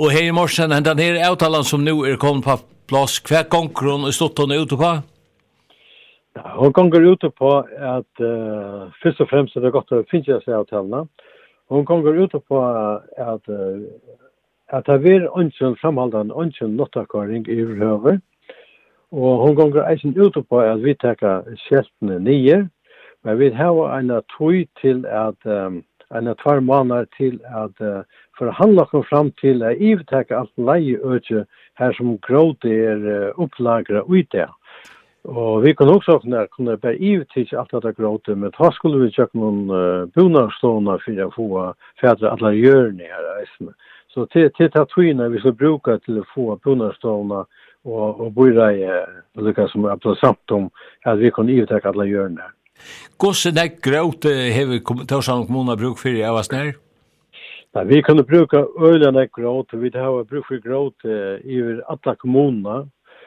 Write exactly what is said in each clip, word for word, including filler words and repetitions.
Och hej i morsen, den här avtalan som nu är kom på plats, kvar konkurren och stått hon ute på? Ja, hon kommer ute på att uh, först och främst är det gott att finna sig avtalarna. Hon kommer ute på att uh, att det blir önskan framhållande önskan notaköring i över. Och hon kommer eisen ute på att vi tar skältene nio. Men vi har en tog till att um, en två månader till att uh, förhandla kom fram till att ivtäcka allt lejeöke här som gråt är uh, upplagrat ute. Och vi kan också kunna kunna bara ivtäcka allt detta gråt, men då skulle vi köpa någon uh, bonarstående för att få för alla hjörne här. Så till till tatuina vi ska bruka till att få bonarstående och och börja uh, lyckas som absolut samt om att vi kan ivtäcka alla hjörne. Gosse nek gråt har Tórshavnar kommun bruk för i avasnär? Ja, vi kan bruka öliga nek gråt, vi har bruk för gråt i alla kommunerna.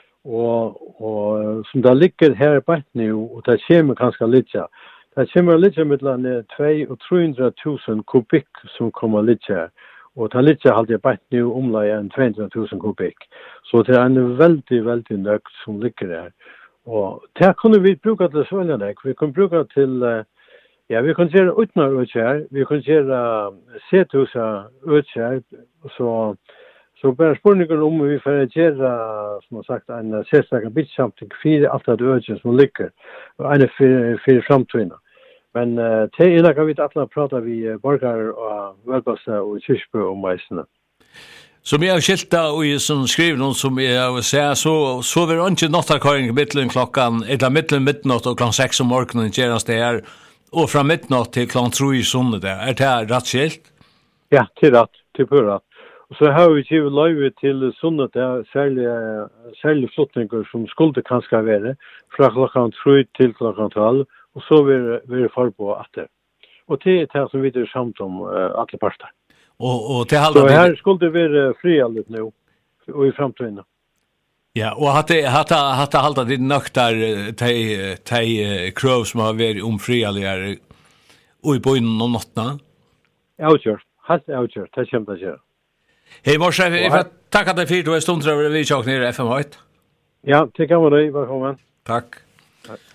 Och, och som det ligger här på nu, och det kommer ganska lite. Det kommer lite mellan två och trehundra tusen kubik som kommer lite. Och det lite har det på nu omlaget en tvåhundra tusen kubik. Så det är en väldigt, väldigt nökt som ligger där. Och det kunde vi bruka till sväljanek. Vi kan bruka till, uh, ja, vi kan göra utnar utskär. Vi kan göra setusa utskär. Så, så bara spårningen om vi får göra, som har sagt, en särstack bitsamting för allt det utskär som ligger. Och en för, för framtiden. Men uh, till innan kan vi alla prata vi borgare och välbasta och kyrkby om majsarna. Som jag har skilta och som skriver någon som jag säger så så var det inte nattarköring i mitten klockan eller mitten midnatt och klockan sex om morgonen geras det här och från midnatt till klockan tre i söndag där. Är det rätt skilt? Ja, till rätt, till på rätt. Och så har vi ju live till söndag där särskilt särskilt flottningar som skulle kanske vara från klockan tre till klockan tolv och så vill vi för på att det. Och det är det som vi det samt om alla parter. Och och till halva så här skulle det vara friallt nu och i framtiden. Ja, och hade hade hade hållit det nöktar till till krav som har varit om frialliga och i boinen och nattna. Outjör, helt outjör, det kommer att göra. Hej morse, vi får tacka dig för att du är stund över vi tjock ner i F M ett. Ja, det kan vara dig, välkommen. Tack. Tack.